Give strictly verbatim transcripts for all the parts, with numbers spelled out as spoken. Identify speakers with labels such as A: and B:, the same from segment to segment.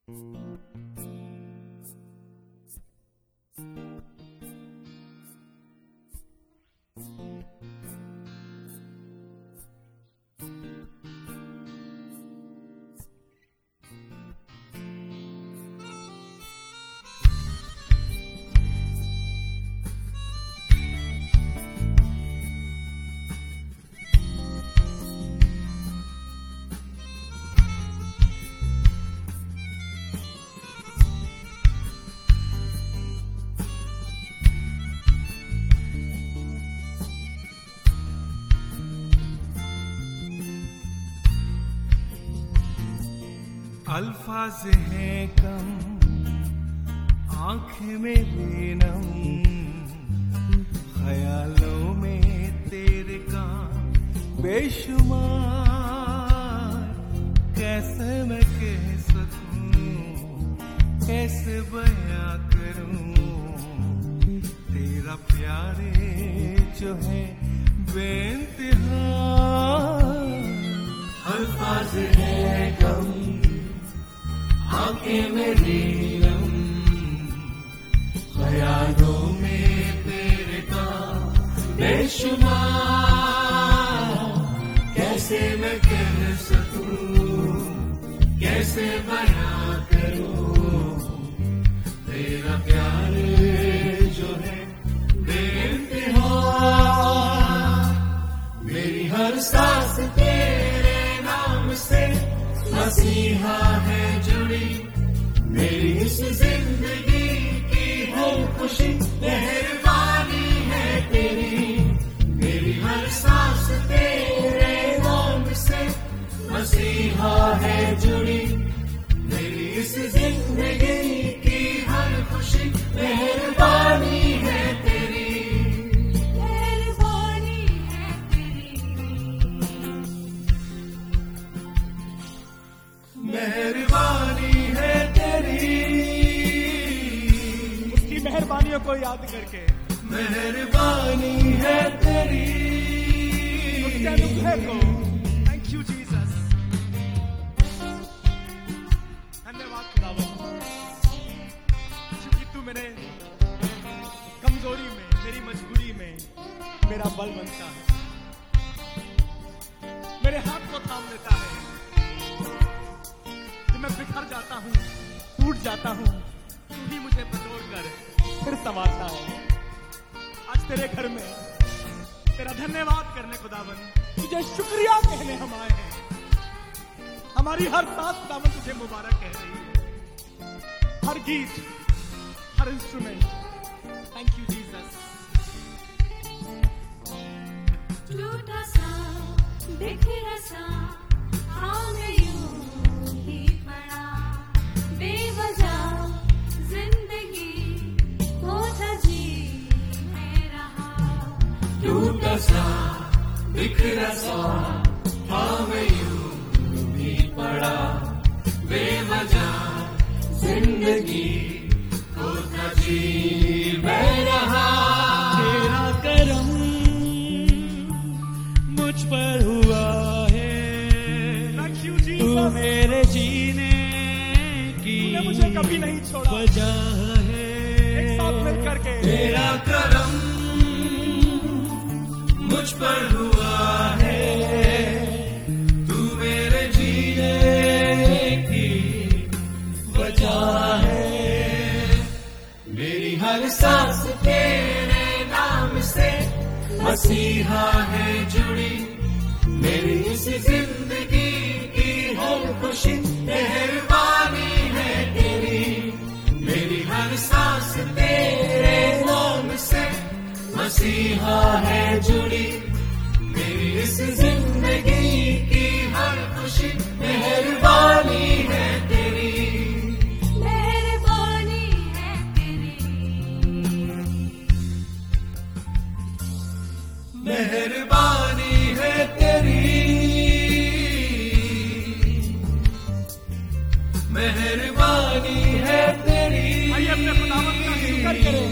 A: अल्फाज हैं कम, आंखें मेरी नम, ख्यालों में तेरे काम बेशुमार। कैसे मैं कह सकूं, कैसे बयां करूं, तेरा प्यारे जो है बेइंतहा। अल्फाज हैं कम, आंखें मेरी नम, ख्यालों में तेरे काम बेशुमार। कैसे मैं कह सकूं, कैसे बयां करूं, तेरा प्यार जो है बेइंतहा। मेरी हर सांस तेरे नाम से मसीहा है जुड़ी, मेरी इस जिंदगी की हर खुशी मेहरबानी है तेरी। मेरी हर सांस तेरे नाम से मसीहा है जुड़ी, मेरी इस जिंदगी की हर खुशी मेहरबानी है तेरी।
B: मेहरबानी है तेरी,
A: मेहरबानी है तेरी।
C: उसकी मेहरबानियों को याद करके
A: मेहरबानी है तेरी,
C: उसके अनुग्रह को। Thank you Jesus. धन्यवाद खुदावंद, क्योंकि तू मेरे कमजोरी में, मेरी मजबूरी में मेरा बल बनता है, मेरे हाथ को थाम लेता है। जब मैं बिखर जाता हूँ, टूट जाता हूँ, तू ही मुझे बटोर कर फिर संवारता है। आज तेरे घर में तेरा धन्यवाद करने खुदावन, तुझे शुक्रिया कहने हम आए हैं। हमारी हर सांस खुदावन तुझे मुबारक कह रही है, हर गीत, हर इंस्ट्रूमेंट। Thank you Jesus.
B: टूटा सा बिखरा सा हाँ मैं यूं ही पड़ा, बेवजह जिंदगी को था जी मैं रहा।
A: टूटा सा बिखरा सा हाँ मैं यूं ही पड़ा, बेवजह जिंदगी को था जी मैं रहा। तेरा करम मुझ पर हुआ है, तू मेरे जीने की
C: मुझे कभी नहीं छोड़ा।
A: वजह है।
C: एक साथ मिल करके
A: तेरा करम मुझ पर हुआ है, तू मेरे जीने की वजह है। मेरी हर सांस तेरे नाम से मसीहा है जुड़ी, मेरी इस जिंदगी की हर खुशी मेहरबानी है तेरी। मेरी हर सांस तेरे नाम से मसीहा है जुड़ी, मेरी इस जिंदगी की हर खुशी मेहरबानी है तेरी।
B: मेहरबानी है तेरी,
A: मेहरबानी है तेरी, मेहरबानी है तेरी।
C: आइए अपने खुदावंद का शुक्र करें,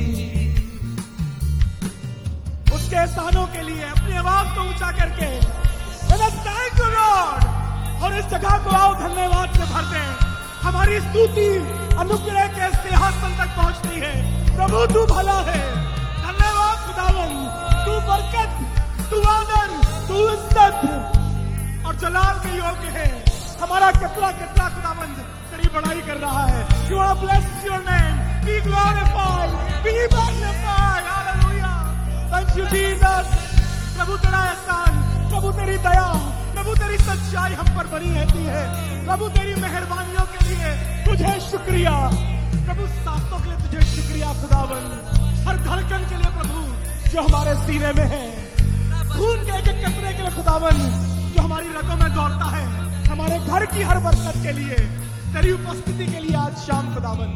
C: उसके एहसानों के लिए अपनी आवाज को ऊंचा करके थैंक यू लॉर्ड। और इस जगह को आओ धन्यवाद से भर दें। हमारी स्तुति अनुग्रह के सिंहासन तक पहुंचती है। प्रभु तू भला है, धन्यवाद खुदावन, तू बरकत, तू आदर, तू इज्जत और जलाल के योग्य है। हमारा कितना कितना खुदावन तेरी बड़ाई कर रहा है। You are bless your name, be glorified, be magnified, hallelujah, thank you Jesus। प्रभु तेरा एहसान, प्रभु तेरी दया, प्रभु तेरी सच्चाई हम पर बनी रहती है। प्रभु तेरी मेहरबानियों के लिए तुझे शुक्रिया। प्रभु सांसों के लिए तुझे शुक्रिया खुदावन, हर धड़कन के लिए प्रभु जो हमारे सीने में है, खून के एक एक कतरे के लिए खुदावन जो हमारी रगों में दौड़ता है, हमारे घर की हर बरकत के लिए, तेरी उपस्थिति के लिए आज शाम खुदावन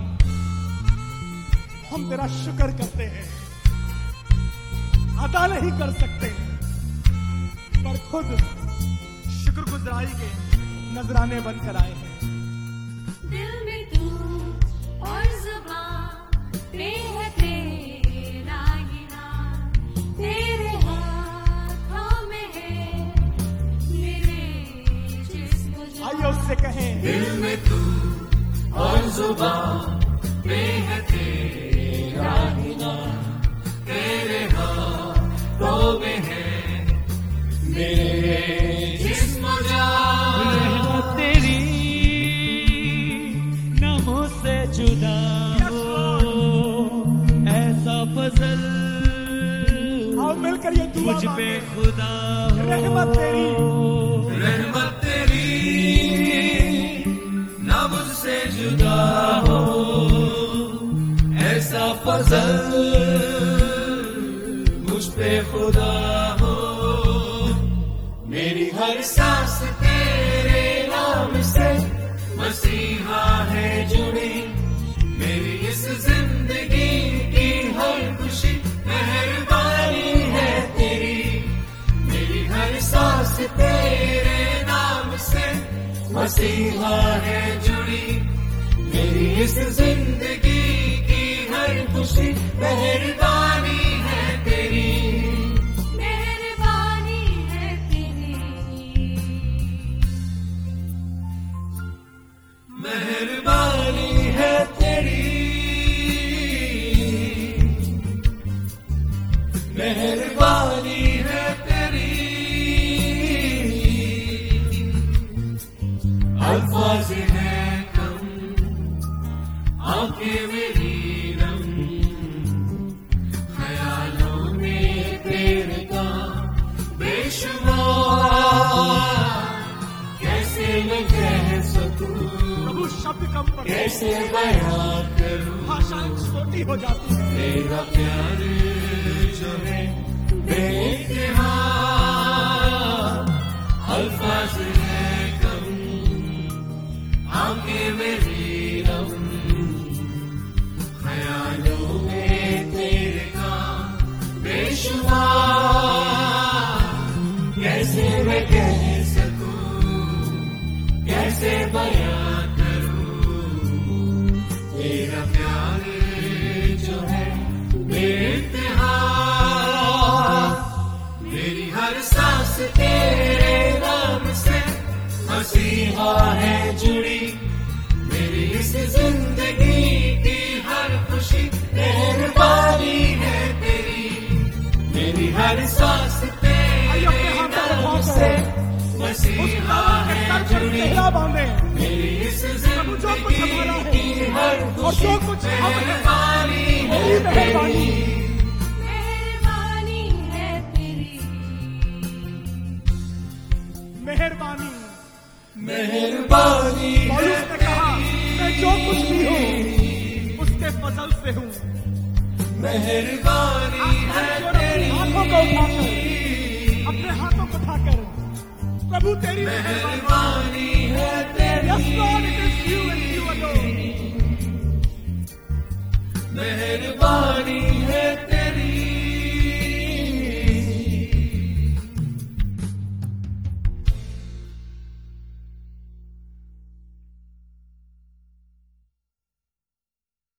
C: हम तेरा शुक्र करते हैं। अदा नहीं कर सकते पर खुद शुक्रगुजारी के नजराने बनकर आए हैं।
B: दिल में तू और ज़ुबान पे है तेरा गिना, तेरे हाथों में है मेरे जिस्म जान।
C: आइए उससे कहें,
A: दिल में तू और जुबान पे है तेरा गिना, तेरे हाथों में है मेरे जिस्म जान।
D: रहमत तेरी न मुझसे जुदा हो, ऐसा फजल
C: आओ मिलकर ये दुआ
D: मुझ पे
C: मांगे।
D: खुदा हो।
C: रहमत तेरी,
A: रहमत तेरी ना मुझसे जुदा हो, ऐसा फजल मुझ पे खुदा हो। मेरी हर सांस तेरे नाम से मसीहा है जुड़ी, मेरी इस जिंदगी की हर खुशी मेहरबानी है तेरी। मेरी हर सांस तेरे नाम से मसीहा है जुड़ी, मेरी इस जिंदगी की हर खुशी मेहरबानी है तेरी।
B: मेहरबानी है तेरी,
A: मेहरबानी है तेरी, मेहरबानी है तेरी। अल्फाज है कम, आंखें मेरी रम, ख्यालों में तेरे का बेशुमार, कैसे मैं कह सकूं,
C: प्रभु शब्द कम पड़े,
A: कैसे बयां करूं,
C: भाषाएं छोटी हो जाती है।
A: तेरा प्यार जो है बेइंतहा। अल्फाज है कम, आंखें मेरी रम, ख्यालों में तेरे का बेशुमार, कैसे मैं कह सकूं, कैसे बयां करूं, तेरा प्यार जो है बेइंतहा। मेरी हर सांस तेरे नाम से मसीहा है जुड़ी, मेरी इस जिंदगी की हर खुशी मेहरबानी है तेरी। मेरी हर सांस तेरे नाम से मसीहा है जुड़ी,
C: बांधे
A: मेरी इस
C: प्रभु जो कुछ हमारा
A: जिंदगी
C: है
A: की हर
C: और
A: खुशी
C: जो कुछ हम है,
A: मेहरबानी
C: मेरी
A: है
C: मेहरबानी,
A: तेरी।
B: मेहरबानी है तेरी,
C: मेहरबानी।
A: मेहरबानी
C: पौलुस ने कहा, मैं जो कुछ भी हूँ उसके फजल से हूँ।
A: मेहरबानी है तेरी।
C: हाथों को उठाकर, अपने हाथों को उठाकर प्रभु तेरी
A: मेहरबानी है तेरी।
C: Yes, Lord, it is you and you alone.
A: मेहरबानी